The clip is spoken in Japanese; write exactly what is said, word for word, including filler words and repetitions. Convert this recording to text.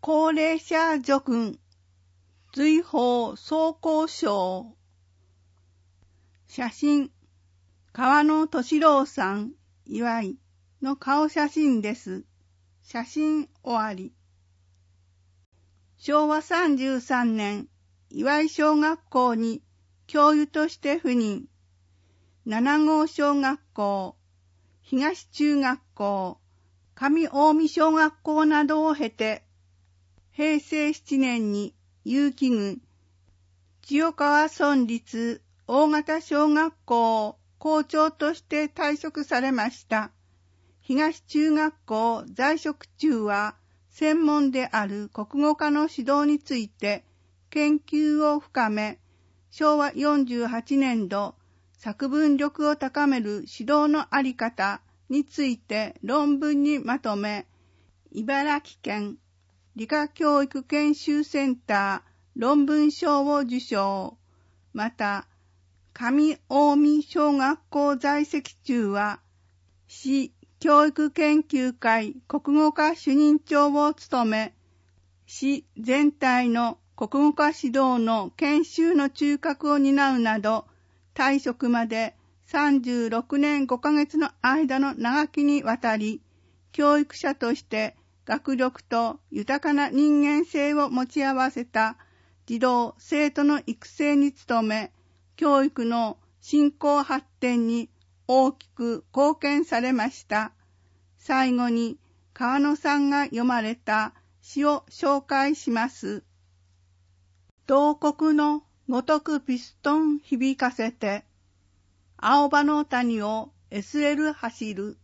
高齢者叙勲、随宝装甲賞。写真、川野俊郎さん、岩井の顔写真です。写真終わり。しょうわさんじゅうさんねん、岩井小学校に教諭として赴任。なな号小学校、東中学校、上近江小学校などを経て、へいせいしちねんに結城郡千代川村立大型小学校校長として退職されました。東中学校在職中は専門である国語科の指導について研究を深め、しょうわよんじゅうはちねんど作文力を高める指導のあり方について論文にまとめ、茨城県理科教育研修センター論文賞を受賞。また、上近江小学校在籍中は、市教育研究会国語科主任長を務め、市全体の国語科指導の研修の中核を担うなど、退職までさんじゅうろくねんごかげつの間の長きにわたり、教育者として学力と豊かな人間性を持ち合わせた児童・生徒の育成に努め、教育の振興発展に大きく貢献されました。最後に川野さんが読まれた詩を紹介します。慟哭のごとくピストン響かせて、青葉の谷を エスエル 走る。